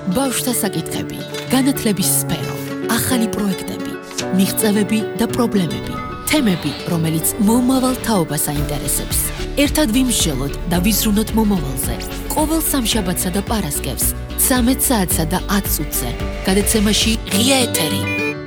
ბავშვთა საკითხები, განათლების სფერო, ახალი პროექტები, მიღწევები და პრობლემები, თემები, რომელიც მომავალ თაობას აინტერესებს. ერთად ვიმსჯელოთ და ვიზრუნოთ მომავალზე. ყოველ სამშაბათსა და პარასკევს, 13 საათსა და 10 წუთზე. გადაცემაში ღია ეთერი.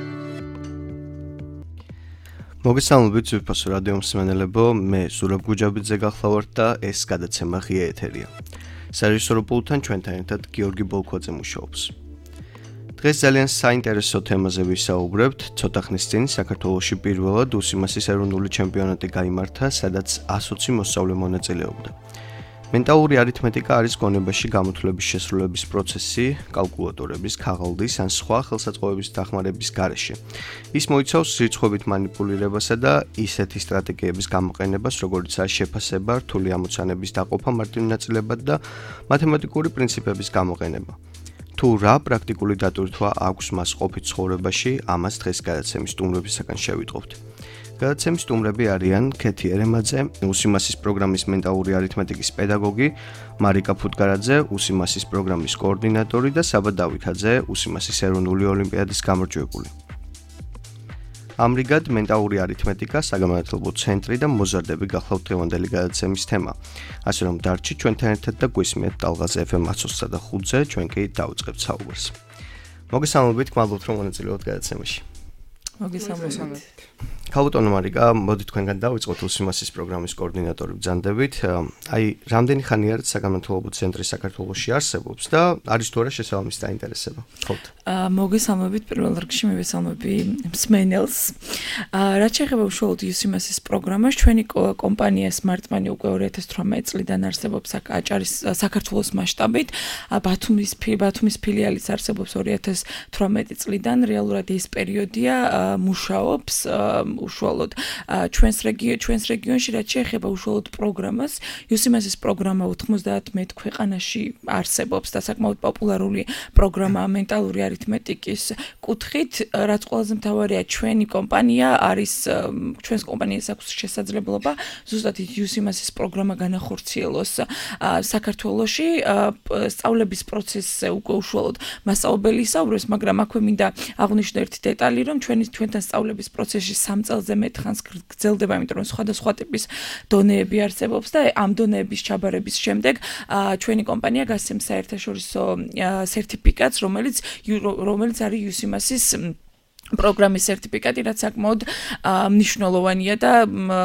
მოგესალმებით ზურფასო რადიო მსმენელებო, მე ზურაბ გუჯაბიძე გახლავართ და ეს გადაცემა ღია ეთერია. სარეჟისორო პულტთან ჩვენთან ერთად გიორგი ბოლქვაძე მუშაობს. დღეს ძალიან საინტერესო თემაზე ვისაუბრებთ. ცოტა ხნის წინ საქართველოში პირველად უსიმასის ეროვნული ჩემპიონატი გაიმართა, სადაც 120 მოსწავლე მონაწილეობდა. მენტალური არითმეტიკა არის გონებაში გამოთვლების შესრულების პროცესი, კალკულატორების, ქაღალდის ან სხვა ხელსაწყოების დახმარების გარეშე. ის მოიცავს რიცხვებით მანიპულირებასა და ისეთი სტრატეგიების გამოყენებას, როგორიცაა შეფასება, რთული ამოცანების დაყოფა მარტივ ნაწილებად და მათემატიკური პრინციპების გამოყენება. თუ რა პრაქტიკული დატვირთვა აქვს მას ყოფით ცხოვრებაში, ამას დღეს გადაცემის სტუმრებისაგან შევიტყობთ. გადაცემის სტუმრები არიან ქეთი ერემაძე, უსიმასის პროგრამის მენტალური არითმეტიკის პედაგოგი, მარიკა ფუტკარაძე, უსიმასის პროგრამის კოორდინატორი და საბა დავითაძე, უსიმასის ეროვნული ოლიმპიადის გამარჯვებული. ამრიგად, მენტალური არითმეტიკა, საგანმანათლებლო ცენტრი და მოზარდები გახლავთ დღევანდელი გადაცემის თემა. ასე რომ დარჩით ჩვენთან ერთად და გვისმენთ ტალღაზე FM 120-სა და 5-ზე, ჩვენ კი დავიწყებთ საუბარს. მოგესალმებით, გმადლობთ რომ მონაწილეობთ გადაცემაში. მოგესალმებით. ქალბატონო მარიკა, მოდით თქვენგან დავიწყოთ უსიმასის პროგრამის კოორდინატორი ბრძანდებით. აი, რამდენი ხანი არის საგანმანათლებლო ცენტრი საქართველოში არსებობს და არის თუ არა შესაბამისი დაინტერესება? ხოთ. მოგესალმებით, პირველ რიგში მივესალმები მსმენელს. რაც შეეხება უშუალოდ უსიმასის პროგრამას, ჩვენი კომპანია Smartmoney უკვე 2018 წლიდან არსებობს აჭარის საქართველოს მასშტაბით. ბათუმის ფილიალიც არსებობს 2018 წლიდან. რეალურად ეს პერიოდია მუშაობს უშუალოდ ჩვენს რეგიონში, რაც შეეხება უშუალოდ პროგრამას. უსიმასის პროგრამა 91 ქვეყანაში არსებობს და საკმაოდ პოპულარული პროგრამაა მენტალური არითმეტიკის კუთხით. რაც ყველაზე მთავარია, ჩვენი კომპანია არის, ჩვენს კომპანიას აქვს შესაძლებლობა ზუსტად უსიმასის პროგრამა განახორციელოს საქართველოში. სწავლების პროცესზე უკვე უშუალოდ მასწავლებელი ისაუბრებს, მაგრამ აქვე მინდა აღვნიშნო ერთი დეტალი, რომ ჩვენთან სწავლების პროცესში 3 წელზე მეტ ხანს გრძელდება, იმიტომ რომ სხვადასხვა ტიპის დონეები არსებობს და ამ დონეების ჩაბარების შემდეგ ჩვენი კომპანია გასცემს საერთაშორისო სერტიფიკატს, რომელიც არის უსიმასის პროგრამის სერტიფიკატი, რაც საკმაოდ მნიშვნელოვანია და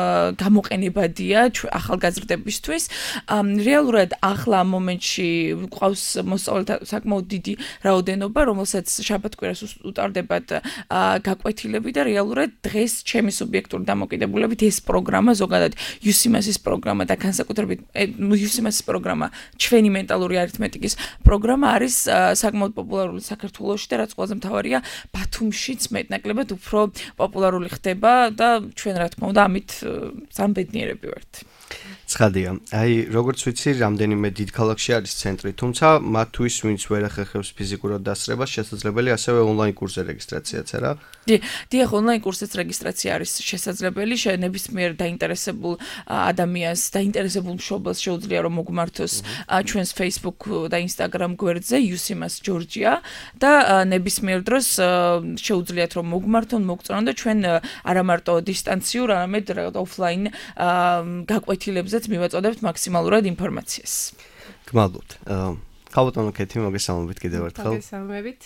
გამოყენებადია ახალგაზრდებისთვის. რეალურად ახლა ამ მომენტში გვყავს მოსწავლეთა საკმაოდ დიდი რაოდენობა, რომელსაც შაბათ-კვირას უტარდებათ გაკვეთილები და რეალურად დღეს ჩემი სუბიექტური დამოკიდებულებით ეს პროგრამა, ზოგადად უსიმასის პროგრამა და განსაკუთრებით უსიმასის პროგრამა, ჩვენი მენტალური არითმეტიკის პროგრამა არის საკმაოდ პოპულარული საქართველოში და რაც ყველაზე მთავარია, ბათუმშიც მეტნაკლებად უფრო პოპულარული ხდება და ჩვენ რა თქმა უნდა ამით სამბედნიერები ვართ. ცხადია. აი, როგორც ვიცი, რამდენიმე დიდ ქალაქში არის ცენტრი, თუმცა მათთვის, ვინც ვერ ახერხებს ფიზიკურად დასწრებას, შესაძლებელი ასევე ონლაინ კურსზე რეგისტრაციაც არა? დიახ, ონლაინ კურსზეც რეგისტრაცია არის შესაძლებელი. ნებისმიერ დაინტერესებულ ადამიანს, დაინტერესებულ მშობელს შეუძლია რომ მოგმართოს ჩვენს Facebook და Instagram გვერდზე უსიმას ჯორჯია და ნებისმიერ დროს შეუძლიათ რომ მოგმართონ, მოგწონონ და ჩვენ არა მარტო დისტანციურ, არამედ ოფლაინ გაკვეთილებზეც მივაწოდებთ მაქსიმალურად ინფორმაციას. გმადლობთ. ქალბატონო ქეთი, მოგესალმებით კიდევ ერთხელ. მოგესალმებით.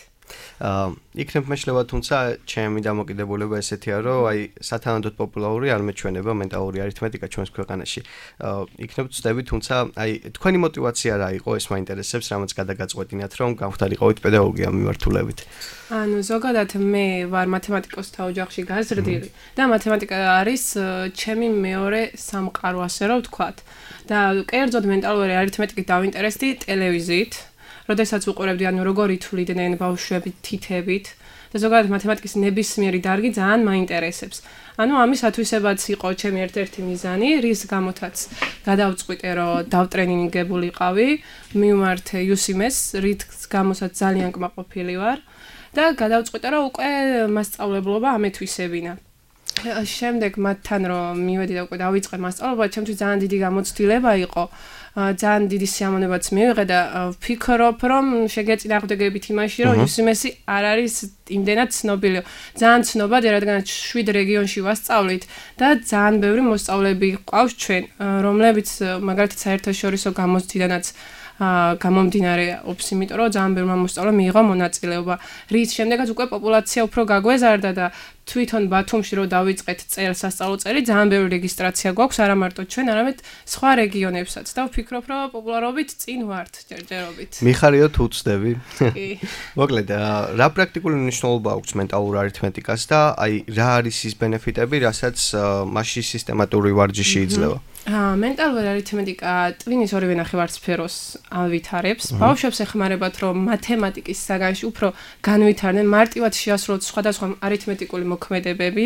იქნებ მეშლება, თუმცა ჩემი დამოკიდებულება ესეთია, რომ აი სათანადოდ პოპულარული არ მეჩვენება მენტალური არითმეტიკა ჩვენს ქვეყანაში. იქნებ ვწდები, თუმცა აი თქვენი мотиваცია რა იყო, ეს მაინტერესებს, რამაც გადაგაწყვეტინათ, რომ გავხდარიყავით პედაგოგია მიმართულებით. ანუ ზოგადად მე ვარ მათემატიკოსთა ოჯახში გაზრდილი და მათემატიკა არის ჩემი მეორე სამყარო, ასე რომ ვთქვათ. და კერძოდ მენტალური არითმეტიკით დავინტერესდი ტელევიზიით. როდესაც უყურებდი, ანუ როგორ ითვლიდნენ ბავშვები თითებით და ზოგადად მათემატიკის ნებისმიერი დარგი ძალიან მაინტერესებს. ანუ ამისათვისებაც იყო ჩემი ერთ-ერთი მიზანი, რის გამოთაც გადავწყვიტე, რომ დავტრენინგებულიყავი, მივმართე უსიმეს, რის გამოსაც ძალიან კმაყოფილი ვარ და გადავწყვიტე, რომ უკვე მასწავლებლობა ამეთვისებინა. შემდეგ მათთან რომ მივედი და უკვე დავიწყე მასწავლებლად, ჩემთვის ძალიან დიდი გამოცდილება იყო. ძალიან დიდი სიამოვნებაც მივიღე და ვფიქრობ, რომ შეგეწინააღმდეგებით იმაში, რომ UCMS არ არის იმდენად ცნობილი. ძალიან ცნობადი, რადგანაც 7 რეგიონში ვასწავლით და ძალიან ბევრი მოსწავლეები ყავს ჩვენ, რომლებიც მაგალითად საერთაშორისო გამოცდიდანაც გამომდინარე ობს, იმიტომ რომ ძალიან ბევრი მოსწავლე მიიღო მონაწილეობა. რის შემდეგაც უკვე პოპულაცია უფრო გაგვეზარდა და თვითონ ბათუმში რო დავიწყეთ სასწავლო წელი, ძალიან ბევრი რეგისტრაცია გვაქვს, არა მარტო ჩვენ, არამედ სხვა რეგიონებსაც და ვფიქრობ, რომ პოპულარობით წინ ვართ ჯერჯერობით. მიხარიოთ უცდები. კი. მოკლედ, რა პრაქტიკული მნიშვნელობა აქვს მენტალურ არითმეტიკას და აი რა არის ის ბენეფიტები, რასაც მასში სისტემატური ვარჯიში იძლევა? მენტალური არითმეტიკა ტვინის ორივე ნახევარსფეროს ავითარებს. ბავშვებს ეხმარებათ, რომ მათემატიკის საგანში უფრო განვითარდნენ, მარტივად შეასრულოთ სხვადასხვა არითმეტიკული მოქმედებები,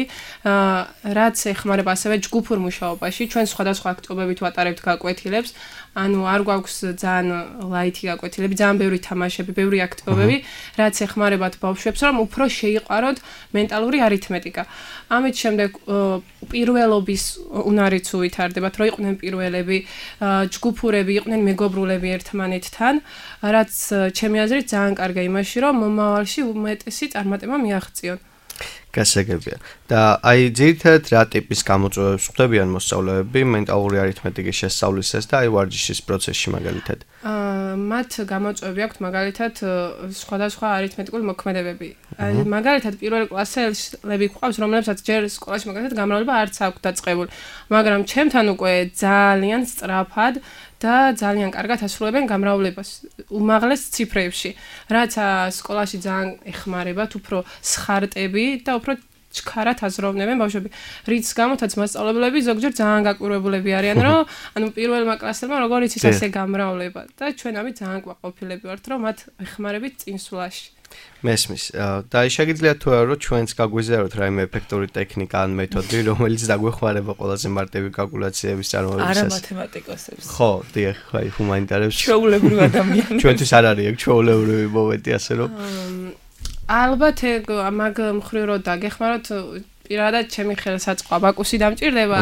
რაც ეხმარება ასევე ჯგუფურ მუშაობაში. ჩვენ სხვადასხვა აქტივობებით ვატარებთ გაკვეთილებს, ანუ არ გვაქვს ძალიან ლაითი გაკვეთილები, ძალიან ბევრი თამაშები, ბევრი აქტივობები, რაც ეხმარებათ ბავშვებს, რომ უფრო შეიყვაროთ მენტალური არითმეტიკა. ამით შემდეგ პირველობის უნარიც უვითარდებათ, რომ იყვნენ პირველები, ჯგუფურები, იყვნენ მეგობრულები ერთმანეთთან, რაც ჩემი აზრით ძალიან კარგია იმაში, რომ მომავალში უმეტესი წარმატება მიაღწიონ. გასაგებია. და აი ძირითადად რა ტიპის გამოწვევებს ხვდებიან მოსწავლეები მენტალური არითმეტიკის შესწავლისას და აი ვარჯიშის პროცესში მაგალითად? მათ გამოწვევები აქვთ მაგალითად სხვადასხვა არითმეტიკული მოქმედებები. მაგალითად პირველი კლასელები გვყავს, რომლებსაც ჯერ სკოლაში მაგალითად გამრავლება არც აქვთ დაწყებული, მაგრამ ჩემთან უკვე ძალიან სწრაფად და ძალიან კარგად ასრულებენ გამრავლებას უმაღლეს ციფრებში, რაც სკოლაში ძალიან ეხმარებათ, უფრო სხარტები და უფრო ჩქარად აზროვნებენ ბავშვები. რის გამოთაც მასწავლებლები ზოგჯერ ძალიან გაკვირვებულები არიან, რომ ანუ პირველმა კლასელმა როგორ იცის ასე გამრავლება და ჩვენ ამით ძალიან ყვაყოფილები ვართ, რომ მათ ეხმარებით წინსვლაში. მესმის. და აი შეგიძლიათ თუ არა რომ ჩვენც გაგვიზიაროთ რაიმე ეფექტური ტექნიკა ან მეთოდი, რომელიც დაგვეხმარება ყველაზე მარტივი კალკულაციების წარმოებისას. არა მათემატიკოსებს. ხო, დიახ, აი ჰუმანიტარებს. ჩვეულებრივ ადამიანებს. ჩვენთვის არ არის ეგ ჩვეულებრივი მომენტი ასე რომ ალბათ ეგ მაგ მხრივ რომ დაგეხმაროთ პირადად ჩემი ხელსაწყო ბაკუსი დამჭირდება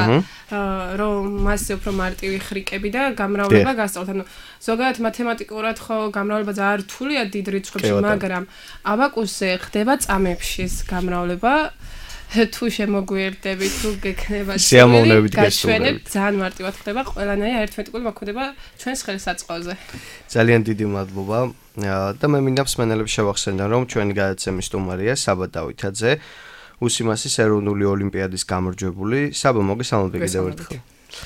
რომ მასზე უფრო მარტივი ხრიკები და გამრავლება გასწავლოთ. ანუ ზოგადად მათემატიკურად ხო გამრავლება ძალიან რთულია დიდ რიცხვებში, მაგრამ აბაკუსზე ხდება წამებში გამრავლება. თუ შემოგვიერთდები, თუ გექნება სიამოვნებით გასწავლებით. ძალიან მარტივად ხდება ყველანაირი არითმეტიკული მოქმედება ჩვენს ხელსაწყოზე. ძალიან დიდი მადლობა. და მე მინდა მსმენელებს შევახსენო, რომ ჩვენი გადაცემის სტუმარია საბა დავითაძე, UCMS-ის ეროვნული ოლიმპიადის გამარჯვებული. საბა, მოგესალმებით კიდევ ერთხელ.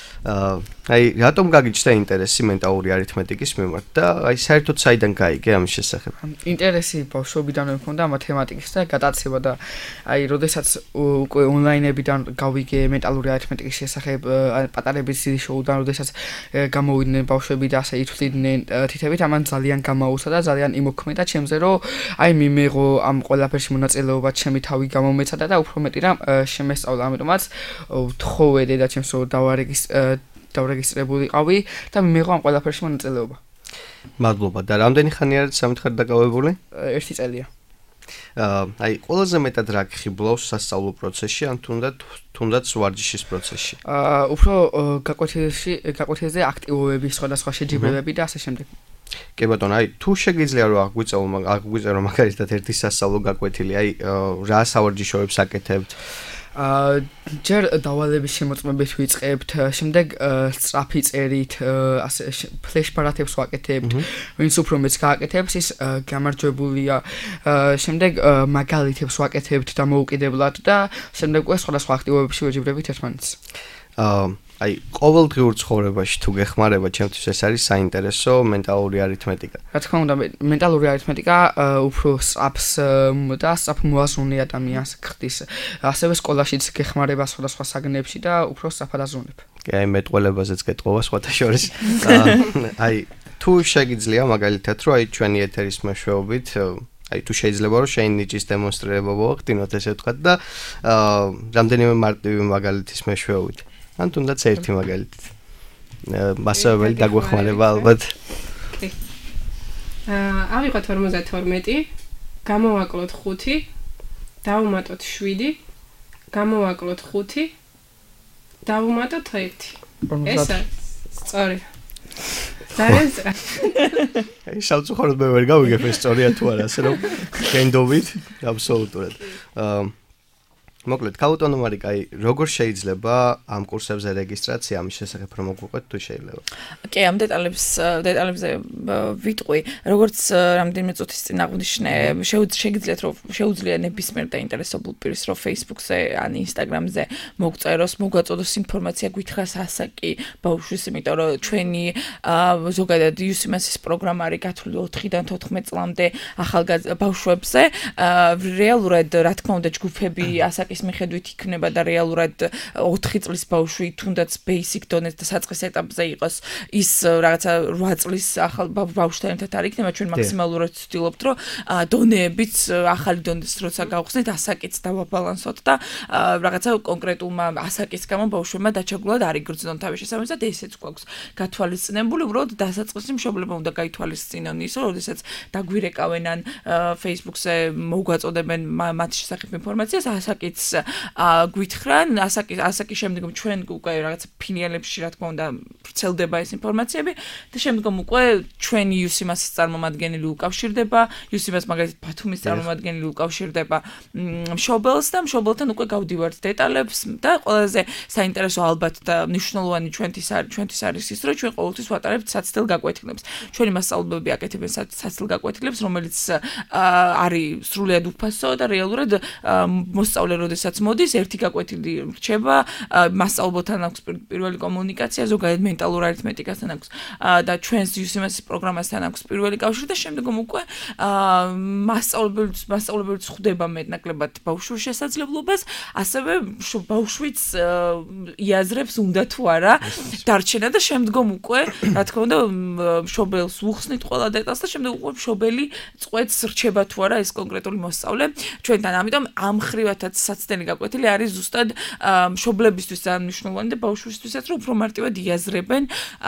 აი რატომ გაგიჩნდა ინტერესი მენტალური არითმეტიკის მიმართ და აი საერთოდ საიდან გაიგე ამის შესახებ? ინტერესი ბავშვობიდანვე მქონდა მათემატიკის და გატაცება და აი როდესაც უკვე ონლაინებიდან გავიგე მენტალური არითმეტიკის შესახებ პატარების დიდი შოუდან როდესაც გამოვიდნენ ბავშვები და ასე ითვლიდნენ თითებით ამან ძალიან გამაუსა და ძალიან იმოქმედა ჩემზე რომ აი მიმეღო ამ ყველაფერში მონაწილეობა ჩემი თავი გამომეცადა და უფრო მეტი რამ შემესწავლა ამიტომაც ვთხოვე დედაჩემს რომ დავრეგისტრირებულიყავი და მიიღო ამ ყველაფერში მონაწილეობა. მადლობა. და რამდენი ხანი არის სამითხარ დაკავებული? 1 წელია. აი ყველაზე მეტად რა გხიბლავს სასწავლო პროცესში ან თუნდაც ვარჯიშის პროცესში? უფრო გაკვეთილზე აქტივობები, სხვადასხვა შეჯიბრებები და ასე შემდეგ. კი ბატონო, აი თუ შეგიძლია რომ აღვიწერო მაგალითად ერთი სასწავლო გაკვეთილი, აი რა სავარჯიშოებს აკეთებთ? ჯერ დავალების შემოწმებით ვიწყებთ, შემდეგ სწრაფი წერით, ასე ფლეშბარათებს ვაკეთებთ, ვინც უფრო მეც გააკეთებს, ის გამარჯვებულია. შემდეგ მაგალითებს ვაკეთებთ დამოუკიდებლად და შემდეგ უკვე სხვადასხვა აქტივობებში ვეჯიბრებით ერთმანეთს. აი ყოველდღიურ ცხოვრებაში თუ გეხმარება, ჩემთვის ეს არის საინტერესო მენტალური არითმეტიკა. რა თქმა უნდა, მენტალური არითმეტიკა უფრო სწრაფს და სწრაფ მოაზროვნე ადამიანს ხდის. ასევე სკოლაშიც გეხმარება სხვადასხვა საგნებში და უფრო სწრაფად აზროვნებ. კი, აი მეტყველებაზეც გეტყობა სხვათა შორის. აი თუ შეგიძლია მაგალითად რომ აი ჩვენი ეთერის მეშვეობით აი თუ შეიძლება რომ შენ ნიჭის დემონსტრირება მოვახდინოთ ესე ვთქვათ და რამდენიმე მარტივი მაგალითის მეშვეობით. ან თუნდაც ერთი მაგალითით. მასწავლებელი დაგვეხმარება ალბათ. კი. ავიღოთ 52, გამოვაკლოთ 5, დავუმატოთ 7, გამოვაკლოთ 5 დავუმატოთ 1 ესა სწორი ძალიან აი სამწუხაროდ მე ვერ გავიგებ ეს სწორია თუ არა ასე რომ გენდობით აბსოლუტურად მოკლედ ქაუტონო მარიკა აი როგორ შეიძლება ამ კურსებზე რეგისტრაცია ამის შესახებ რომ მოგვიყვეთ თუ შეიძლება კი ამ დეტალებზე ვიტყვი როგორც რამდენიმე წუთის წინ აღვნიშნე შეგიძლიათ რომ შეუძლია ნებისმიერ დაინტერესებულ პირს რომ Facebook-ზე ან Instagram-ზე მოგწეროს მოგვაწოდოს ინფორმაცია გითხრას ასაკი ბავშვის იმიტომ რომ ჩვენი ზოგადად UCMS-ის პროგრამა არის გათვლილი 4-დან 14 წლამდე ახალგაზრდა ბავშვებზე რეალურად რა თქმა უნდა ჯგუფები ასაკის მიხედვით იქნება და რეალურად 4 წლის ბავშვი თუნდაც basic დონეზე და საწყის ეტაპზე იყოს ის რაღაცა 8 წლის ახალ ბავშვთან ერთად არ იქნება ჩვენ მაქსიმალურად ვცდილობთ რომ დონეებიც ახალი დონეს როცა გავხსნით ასაკიც დავაბალანსოთ და რაღაცა კონკრეტულმა ასაკის გამო ბავშვებმა დაჩაგულად არ იგრძნონ თავის შესაბამისად ესეც გვაქვს გათვალისწინებული უბრალოდ დასაწყისი მშობლებმა უნდა გაითვალისწინონ ისო როდესაც დაგვირეკავენ ან Facebook-ზე მოგვაწოდებენ მათ შესახებ ინფორმაციას ასაკიც გვითხრან ასაკის შემდგომ ჩვენ უკვე რაღაც ფინიალებში რა თქმა უნდა ვრცელდება ეს ინფორმაციები და შემდგომ უკვე ჩვენი UCMS-ის წარმომადგენელი უკავშირდება UCMS მაგალითად ბათუმის წარმომადგენელი უკავშირდება მშობელს და მშობელთან უკვე გავდივართ დეტალებს და ყველაზე საინტერესო ალბათ და მნიშვნელოვანი ჩვენთვის არის ის რომ ჩვენ ყოველთვის ვატარებთ საცდელ გაკვეთილებს ჩვენი მასწავლებლები აკეთებენ საცდელ გაკვეთილებს რომელიც არის სრულიად უფასო და რეალურად მოსწავლე როდესაც მოდის ერთი გაკვეთილი რჩება მასწავლებელთან აქვს პირველი კომუნიკაცია ზოგადად მენტალურ არითმეტიკასთან აქვს და ჩვენს UCMS პროგრამასთან აქვს პირველი კავშირი და შემდგომ უკვე მასწავლებელიც ხვდება მეტნაკლებად ბავშვის შესაძლებლობას ასევე ბავშვიც იაზრებს უნდა თუ არა დარჩენა და შემდგომ უკვე რა თქმა უნდა მშობელს უხსნით ყველა დეტალს და შემდგომ უკვე მშობელი წყვეტს რჩება თუ არა ეს კონკრეტული მოსწავლე ჩვენთან ამიტომ ამ ხრივათაც საცდელი გაკვეთილი არის ზუსტად მშობლებისთვის ძალიან მნიშვნელოვანი და ბავშვისთვისაც რომ უფრო მარტივად იაზრებენ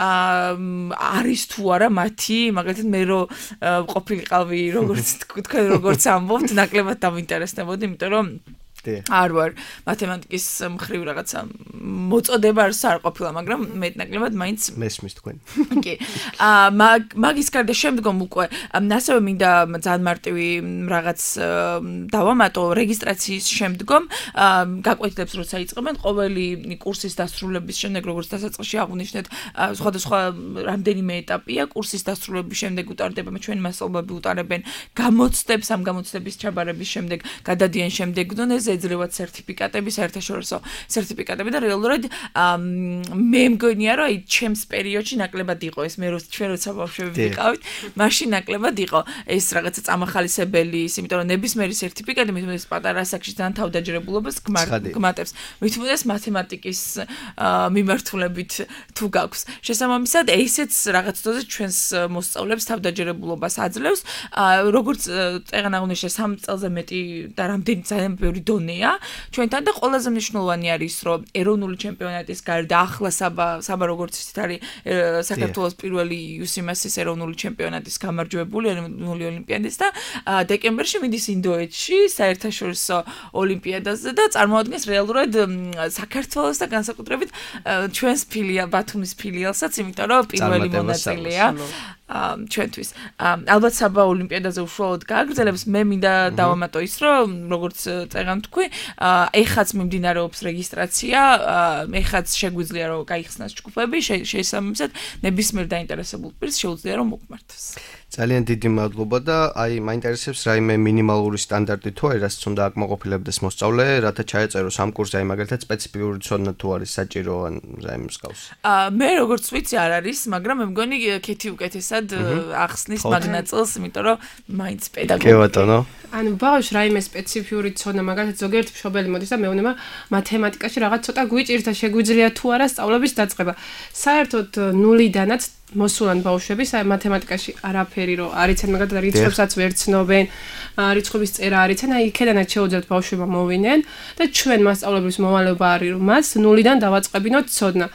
არის თუ არა მათი მაგალითად მე რო ყოფილიყავი როგორც თქვენ როგორც ამბობთ ნაკლებად დავინტერესდებოდი იმიტომ რომ არ ვარ მათემატიკის მხრივ რაღაცა მოწოდება არ ყოფილა მაგრამ მეტნაკლებად მაინც მესმის თქვენ კი მაგის გარდა შემდგომ უკვე ასევე მინდა ძალიან მარტივი რაღაც დავამატო რეგისტრაციის შემდგომ გაკვეთილებს როცა იწყებენ ყოველი კურსის დასრულების შემდეგ როგორც დასაწყისში აღვნიშნეთ სხვადასხვა რამდენიმე ეტაპია კურსის დასრულების შემდეგ უტარდება ჩვენი მასწავლებლები უტარებენ გამოცდებს ამ გამოცდების ჩაბარების შემდეგ გადადიან შემდეგ დონეზე ეძლევათ სერტიფიკატები, საერთაშორისო სერტიფიკატები და რეალურად მე მგონია რომ აი ჩემს პერიოდში ნაკლებად იყო ეს მე ჩვენ როცა ბავშვები ვიყავით, მაშინ ნაკლებად იყო ეს რაღაცა წამახალისებელი ის, იმიტომ რომ ნებისმიერი სერტიფიკატი მით უმეტეს პატარა ასაკში ძალიან თავდაჯერებულობას გმატებს. მით უმეტეს მათემატიკის მიმართულებით თუ გაქვს. შესაბამისად ესეც რაღაც დონეზე ჩვენს მოსწავლეებს თავდაჯერებულობას აძლევს. როგორც წეგან აღნიშნე 3 წელზე მეტი და რამდენი ძალიან ბევრი დონეა ჩვენთან და ყველაზე მნიშვნელოვანი არის რომ ეროვნული ჩემპიონატის გარდა ახლა საბა როგორც ისეთ არის საქართველოს პირველი UCMS-ის ეროვნული ჩემპიონატის გამარჯვებული ეროვნული ოლიმპიადის და დეკემბერში მიდის ინდოეთში საერთაშორისო ოლიმპიადაზე და წარმოადგენს რეალურად საქართველოს და განსაკუთრებით ჩვენს ბათუმის ფილიალსაც, იმიტომ რომ პირველი მონაწილეა ჩვენთვის. ალბათ საბა ოლიმპიადაზე უშუალოდ გააგრძელებს. მე მინდა დავამატო ის, რომ როგორც წეგან თქვი, ეხაც მიმდინარეობს რეგისტრაცია, ეხაც შეგვიძლია რომ გაიხსნას ჯგუფები, შესაბამისად ნებისმიერ დაინტერესებულ პირს შეუძლია რომ მოგმართოს. ძალიან დიდი მადლობა და აი მაინტერესებს რაიმე მინიმალური სტანდარტი თუ არის, რაც უნდა აკმაყოფილებდეს მოსწავლე, რათა ჩაეწეროს ამ კურსზე, აი მაგალითად სპეციფიკური ცოდნა თუ არის საჭირო ან რაიმე მსგავს. მე როგორც ვიცი არ არის, მაგრამ მე მგონი ქეთი უკეთესად ახსნის მაგნაწილს, იმიტომ რომ მაინც პედაგოგი. კი ბატონო. ანუ ბავშვს რაიმე სპეციფიური ცოდნა, მაგალითად ზოგიერთ მშობელი მოდის და მეუბნება მათემატიკაში რაღაც ცოტა გვიჭირდა, შეგვიძლია თუ არა სწავლების დაწყება. საერთოდ ნულიდანაც მოსულან ბავშვები მათემატიკაში არაფერი რო არიცენ, მაგალითად რიცხვებსაც ვერ ცნობენ, რიცხვების წერა არიცენ, აი იქედანაც შეუძლიათ ბავშვებმა მოვიდნენ და ჩვენ მასწავლებლის მოვალეობა არის რომ მას ნულიდან დავაწყებინოთ ცოდნა.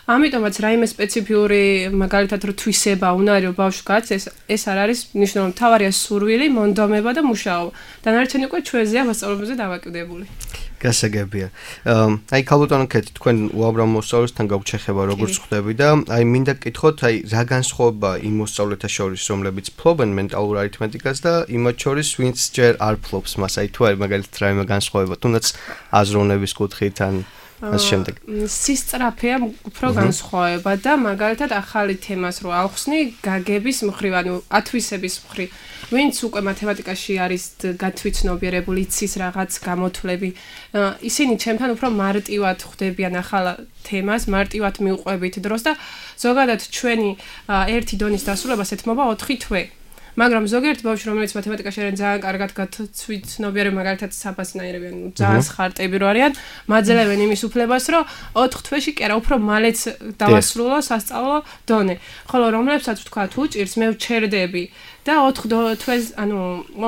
ამიტომაც რაიმე სპეციფიური მაგალითად რო თვისება უნარო ბავშვს ეს არ არის მნიშვნელოვანი. თავარია სურვილი, მონდომება და მუშაობა. დანარჩენი უკვე ჩვენზეა მასწავლებელზე დავაკიდებული. გასაგებია. აი ქალბატონო კეთი, თქვენ უამრავ მოსწავლესთან გაქვთ შეხება როგორც ხვდები და აი მინდა გკითხოთ, აი რა განსხვავება იმ მოსწავლეთა შორის, რომლებიც ფლობენ მენტალურ არითმეტიკას და იმათ შორის, ვინც ჯერ არ ფლობს მას, აი თუ არის მაგალითად რაიმე განსხვავება, თუნდაც აზროვნების კუთხით ან ამ შემდეგ. სისწრაფეა უფრო განსხვავება და მაგალითად ახალი თემას რო ავხსნი გაგების მხრივ, ანუ ათვისების მხრივ. ვინც უკვე მათემატიკაში არის გათვითცნობიერებული, იცის რაღაც გამოთვლები, ისინი ჩემთან უფრო მარტივად ხვდებიან ახალ თემას, მარტივად მიუყვებით დროს და ზოგადად ჩვენი ერთი დონის დასრულებას ეთმობა 4 თვე. მაგრამ ზოგიერთი ბავშვი, რომელიც მათემატიკაში არიან ძალიან კარგად გათვითცნობიერები, მაგალითად საბასნაირები, ანუ ძალიან ხარტები რო არიან, მაძლევენ იმის უფლებას, რომ 4 თვეში კი არა, უფრო მალეც დავასრულო სასწავლო დონე. ხოლო რომლებსაც ვთქვათ, უჭირს, მე ვჩერდები და 4 თვეს, ანუ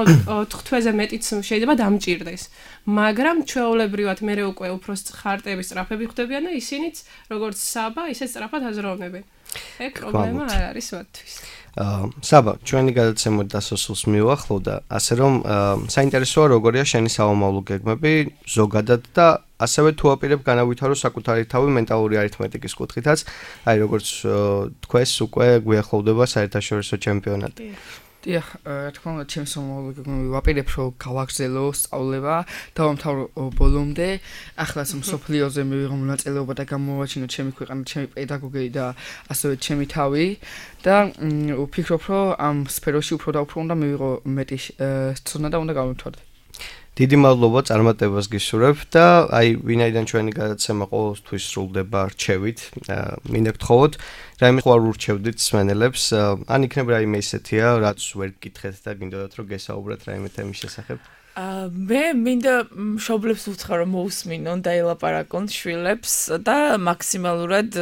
4 თვეზე მეტიც შეიძლება დამჭირდეს. მაგრამ ჩვეულებრივად მე უკვე უფრო ხარტების სწრაფები ხდებიან და ისინიც როგორც საბა, ისე სწრაფად აზროვნებენ. ეგ პრობლემა არ არის მათთვის. საბა, ჩვენი გადაცემა დასასრულს მივახლო და ასე რომ საინტერესოა როგორია შენი საომავლო გეგმები ზოგადად და ასევე თუ აპირებ განავითარო საკუთარი თავი მენტალური არითმეტიკის კუთხითაც, აი როგორც თქვენს უკვე გვიახლოვდება საერთაშორისო ჩემპიონატი. დიახ, რა თქმა უნდა, ჩემს საომავლო გეგმები ვაპირებ რომ გავაგრძელო სწავლება, დავამთავრო ბოლომდე, ახლაც მსოფლიოზე მივიღო მონაწილეობა და გამოვაჩინო ჩემი ქვეყანა, ჩემი პედაგოგი და ასევე ჩემი თავი და ვფიქრობ, რომ ამ სფეროში უფრო და უფრო უნდა მივიღო მეტი ცოდნა და უნდა გავიმართო. დიდი მადლობა წარმატებას გისურვებ და აი ვინაიდან ჩვენი გადაცემა ყოველთვის სრულდება რჩევით, მინდა გთხოვოთ რაიმე ხوار ურჩევდით მსმენელებს, ან იქნება რაიმე ისეთია, რაც ვერ გკითხეთ და გინდოდათ რომ გესაუბროთ რაიმე თემის შესახებ. მე მინდა მშობლებს ვუცხო რომ მოусმინონ და ელაპარაკონ შვილებს და მაქსიმალურად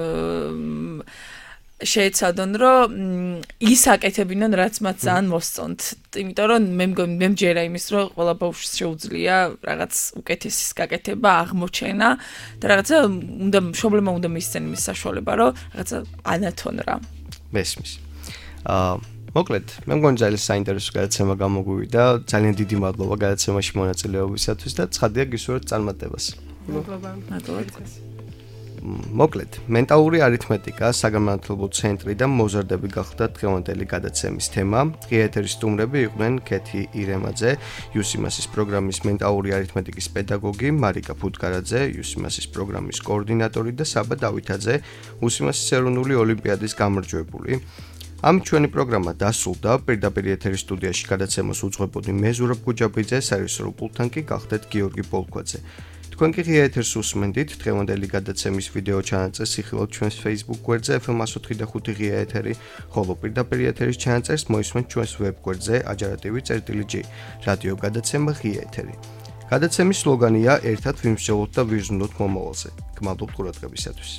შეეცადონ რომ ის აკეთებინონ რაც მათ ძალიან მოსწონთ. იმიტომ რომ მე მჯერა იმის რომ ყველა ბავშვს შეუძლია რაღაც უკეთესის გაკეთება, აღმოჩენა და რაღაცა უნდა მშობლებმა უნდა მისცენ იმის საშუალება რომ რაღაცა ანათონ რა. მესმის. მოკლედ, მე მგონი ძალიან საინტერესო გადაცემა გამოგვივიდა. ძალიან დიდი მადლობა გადაცემაში მონაწილეობისათვის და ცხადია გისურვებთ წარმატებას. მადლობა. მოკლედ, მენტალური არითმეტიკა, საგანმანათლებლო ცენტრი და მოზარდები გახდა დღევანდელი გადაცემის თემა. ღია ეთერის სტუმრები იყვნენ კეთი ირემაძე, USIMAS-ის პროგრამის მენტალური არითმეტიკის პედაგოგი, მარიკა ფუტკარაძე, USIMAS-ის პროგრამის კოორდინატორი და საბა დავითაძე, USIMAS-ის ეროვნული ოლიმპიადის გამარჯვებული. Am ჩვენი პროგრამა დასრულდა, პირდაპირ ეთერის სტუდიაში გადაცემას უძღვებოდი მე ზურაბ გუჯაბიძე, სარისორო პულტთან კი გახდეთ გიორგი პოლკვაძე. Თქვენ კი ღია ეთერს უსმენდით, დღევანდელი გადაცემის ვიდეო ჩანაწერს იხილავთ ჩვენს Facebook გვერდზე FM105 ღია ეთერი, ხოლო პირდაპირ ეთერის ჩანაწერს მოისმენთ ჩვენს ვებ გვერდზე ajarativi.g, რადიო გადაცემა ღია ეთერი. გადაცემის სლოგანია ერთად ვიმსჯელოთ და ვიზრუნოთ მომავალზე. გმადლობთ ყურადღებისათვის.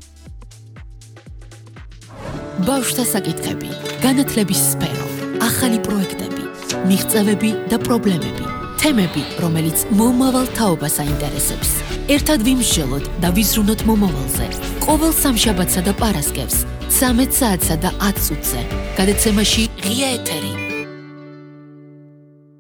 ბავშვთა საკითხები, განათლების სფერო, ახალი პროექტები, მიღწევები და პრობლემები, თემები, რომელიც მომავალ თაობას აინტერესებს. ერთად ვიმსჯელოთ და ვიზრუნოთ მომავალზე. ყოველ სამშაბათსა და პარასკევს 13 საათსა და 10 წუთზე. გადაცემაში ღია ეთერი.